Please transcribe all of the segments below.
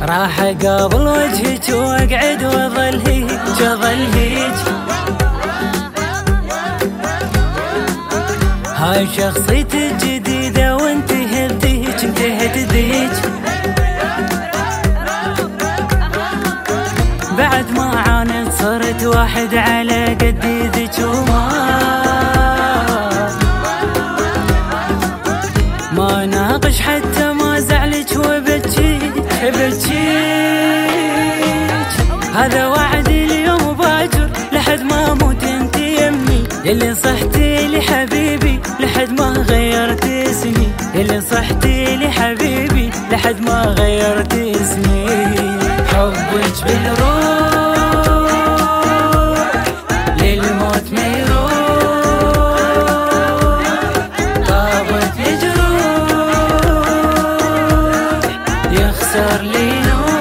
راح اقابل وجهك واقعد واظل هيج اظل هيج. هاي شخصيتي الجديدة وانتهت ذيج انتهت ذيج. بعد ما عانيت صرت واحد على قدي ذيك ما ناقش حتى ما زعلك وبكيك بكيك. هذا وعدي اليوم باجر لحد ما اموت انت يمي اللي صحتي لي حبيبي لحد ما غيرت اسمي اللي صحتي لي حبيبي لحد ما غيرت اسمي. حبك بالروح للموت ما يروح طابت الجروح يخسر لي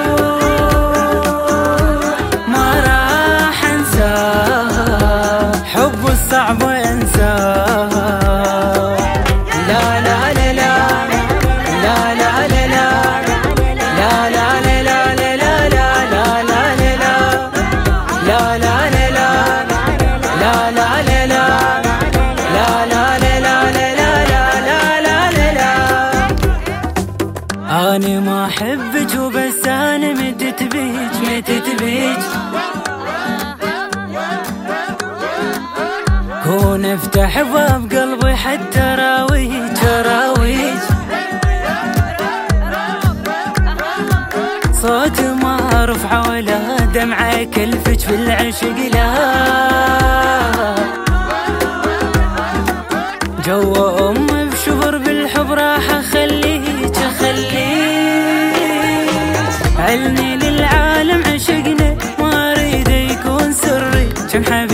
نور ما راح انساه حب الصعب انساه. لا لا لا لا لا لا لا لا لا لا أنا ما أحبك وبس أنا متت بيك متت بيك. كون افتح باب قلبي حتى راويك راويك. صوت ما رفعه ولا دمعة كلفك في العشق لا. جوا بشهر بالحب راح اخليك اخليك. علني للعالم عشقنا ما اريد يكون سري كم حبيبي